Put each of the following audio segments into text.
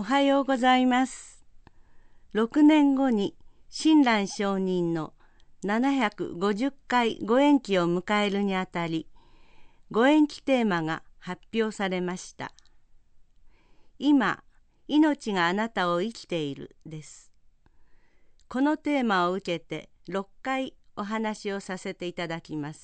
おはようございます。6年後に親鸞上人の750回ご縁期を迎えるにあたり、ご縁期テーマが発表されました。今、命があなたを生きているです。このテーマを受けて6回お話をさせていただきます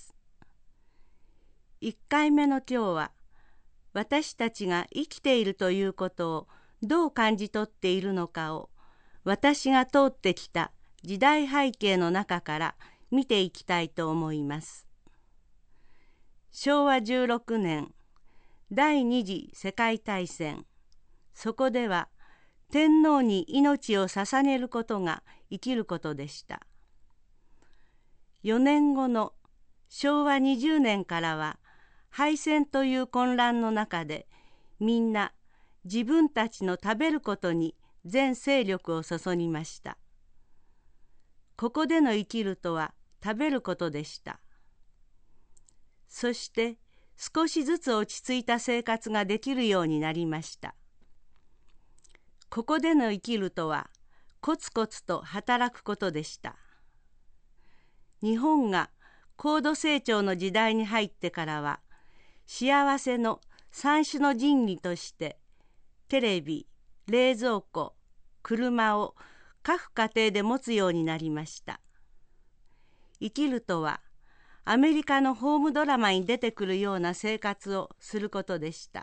。1回目の今日は、私たちが生きているということをどう感じ取っているのかを、私が通ってきた時代背景の中から見ていきたいと思います。昭和16年、第二次世界大戦、そこでは天皇に命を捧げることが生きることでした。4年後の昭和20年からは、敗戦という混乱の中で、みんな自分たちの食べることに全精力を注ぎました。ここでの生きるとは食べることでした。そして少しずつ落ち着いた生活ができるようになりました。ここでの生きるとはコツコツと働くことでした。日本が高度成長の時代に入ってからは、幸せの三種の神器としてテレビ、冷蔵庫、車を各家庭で持つようになりました。生きるとはアメリカのホームドラマに出てくるような生活をすることでした。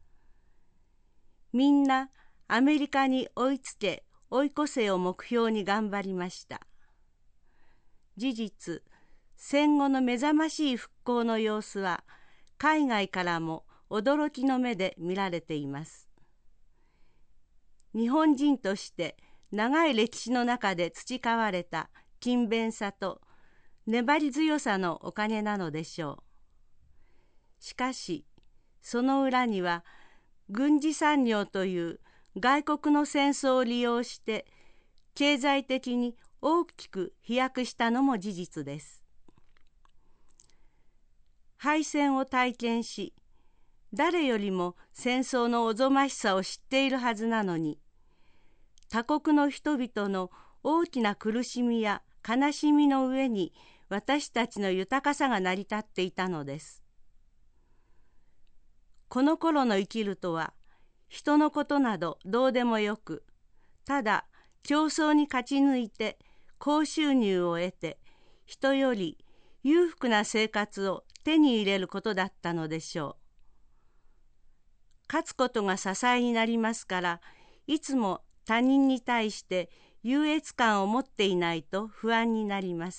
みんなアメリカに追いつけ追い越せを目標に頑張りました。事実、戦後の目覚ましい復興の様子は海外からも驚きの目で見られています。日本人として長い歴史の中で培われた勤勉さと粘り強さのおかげなのでしょう。しかし、その裏には軍事産業という外国の戦争を利用して経済的に大きく飛躍したのも事実です。敗戦を体験し、誰よりも戦争のおぞましさを知っているはずなのに、他国の人々の大きな苦しみや悲しみの上に私たちの豊かさが成り立っていたのです。この頃の生きるとは、人のことなどどうでもよく、ただ競争に勝ち抜いて高収入を得て、人より裕福な生活を手に入れることだったのでしょう。勝つことが支えになりますから、いつも他人に対して優越感を持っていないと不安になります。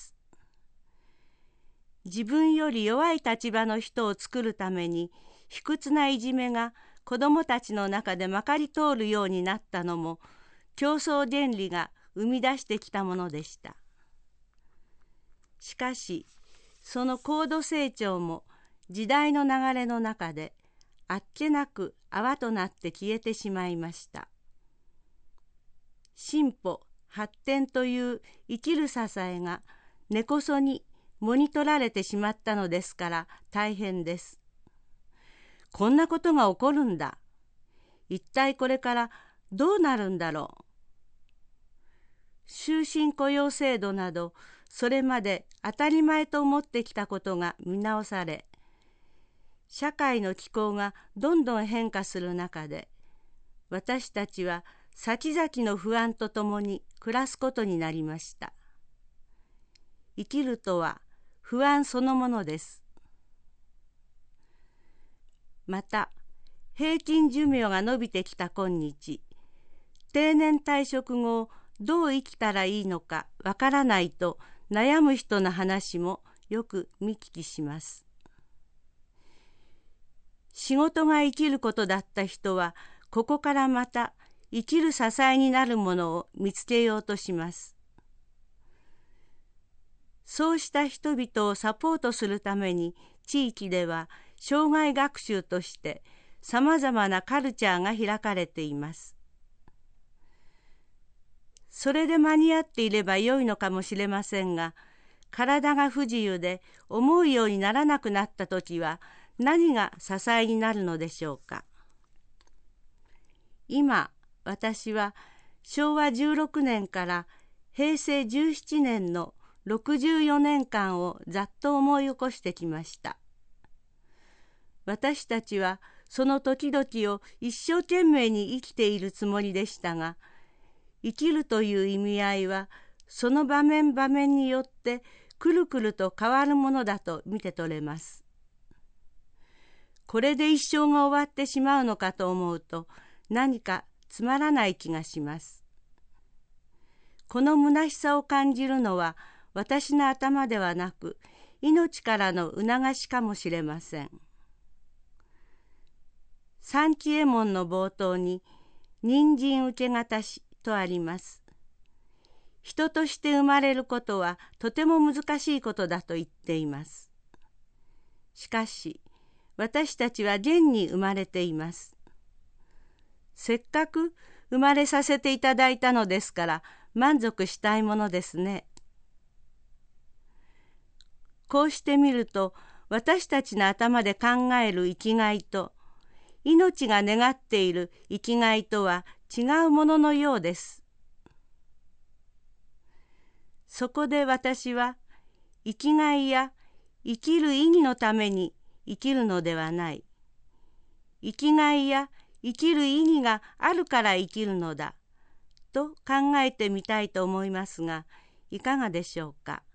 自分より弱い立場の人を作るために、卑屈ないじめが子どもたちの中でまかり通るようになったのも、競争原理が生み出してきたものでした。しかし、その高度成長も時代の流れの中で、あっけなく泡となって消えてしまいました。進歩、発展という生きる支えが根こそにもぎ取られてしまったのですから大変です。こんなことが起こるんだ。一体これからどうなるんだろう。終身雇用制度など、それまで当たり前と思ってきたことが見直され、社会の気候がどんどん変化する中で、私たちは先々の不安とともに暮らすことになりました。生きるとは不安そのものです。また、平均寿命が延びてきた今日、定年退職後どう生きたらいいのかわからないと悩む人の話もよく見聞きします。仕事が生きることだった人は、ここからまた生きる支えになるものを見つけようとします。そうした人々をサポートするために、地域では生涯学習としてさまざまなカルチャーが開かれています。それで間に合っていればよいのかもしれませんが、体が不自由で思うようにならなくなったときは、何が支えになるのでしょうか。今私は昭和16年から平成17年の64年間をざっと思い起こしてきました。私たちはその時々を一生懸命に生きているつもりでしたが、生きるという意味合いはその場面場面によってくるくると変わるものだと見て取れます。これで一生が終わってしまうのかと思うと何かつまらない気がします。この虚しさを感じるのは私の頭ではなく命からの促しかもしれません。三智右衛門の冒頭に人参受け渡しとあります。人として生まれることはとても難しいことだと言っています。しかし私たちは現に生まれています。せっかく生まれさせていただいたのですから満足したいものですね。こうしてみると私たちの頭で考える生きがいと命が願っている生きがいとは違うもののようです。そこで私は生きがいや生きる意義のために生きるのではない、生きがいや生きる意義があるから生きるのだと考えてみたいと思いますが、いかがでしょうか。